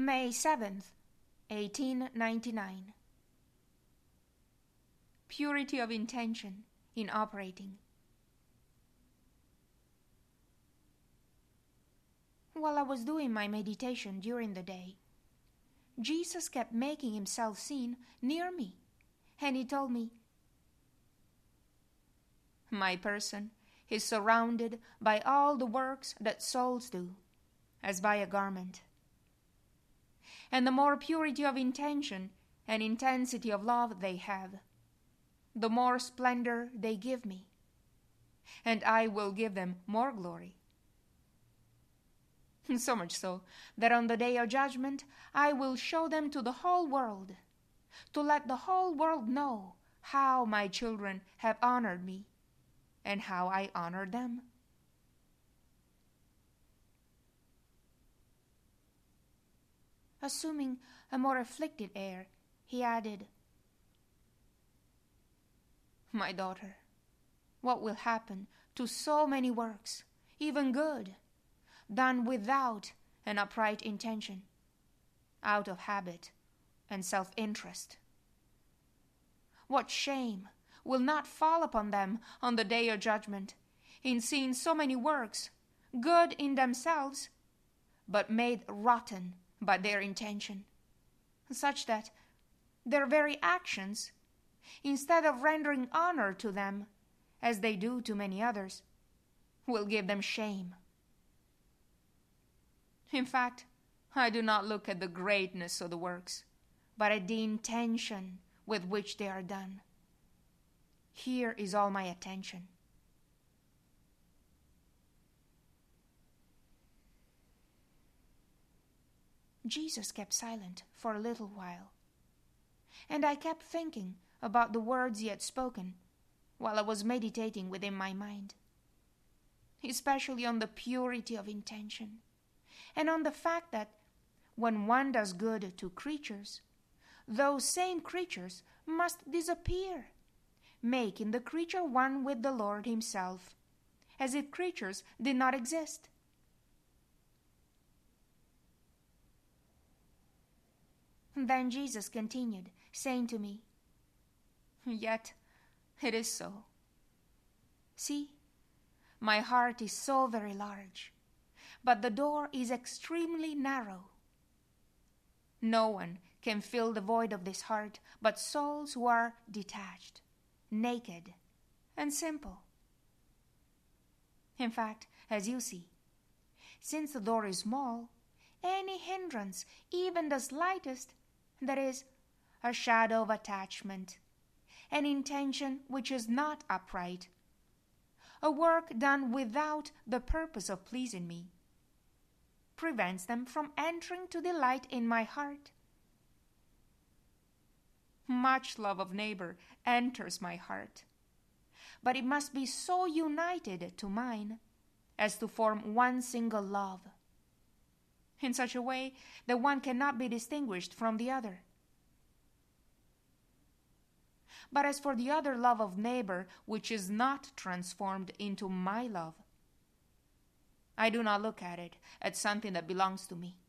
May 7th, 1899. Purity of intention in operating. While I was doing my meditation during the day, Jesus kept making himself seen near me, and he told me, "My person is surrounded by all the works that souls do, as by a garment. And the more purity of intention and intensity of love they have, the more splendor they give me, and I will give them more glory. So much so that on the day of judgment I will show them to the whole world, to let the whole world know how my children have honored me and how I honored them." Assuming a more afflicted air, he added, "My daughter, what will happen to so many works, even good, done without an upright intention, out of habit and self-interest? What shame will not fall upon them on the day of judgment in seeing so many works, good in themselves, but made rotten by their intention, such that their very actions, instead of rendering honor to them, as they do to many others, will give them shame. In fact, I do not look at the greatness of the works, but at the intention with which they are done. Here is all my attention." Jesus kept silent for a little while, and I kept thinking about the words he had spoken while I was meditating within my mind, especially on the purity of intention, and on the fact that when one does good to creatures, those same creatures must disappear, making the creature one with the Lord himself, as if creatures did not exist. Then Jesus continued, saying to me, "Yet it is so. See, my heart is so very large, but the door is extremely narrow. No one can fill the void of this heart but souls who are detached, naked, and simple. In fact, as you see, since the door is small, any hindrance, even the slightest, that is, a shadow of attachment, an intention which is not upright, a work done without the purpose of pleasing me, prevents them from entering to delight in my heart. Much love of neighbor enters my heart, but it must be so united to mine as to form one single love, in such a way that one cannot be distinguished from the other. But as for the other love of neighbor, which is not transformed into my love, I do not look at it as something that belongs to me.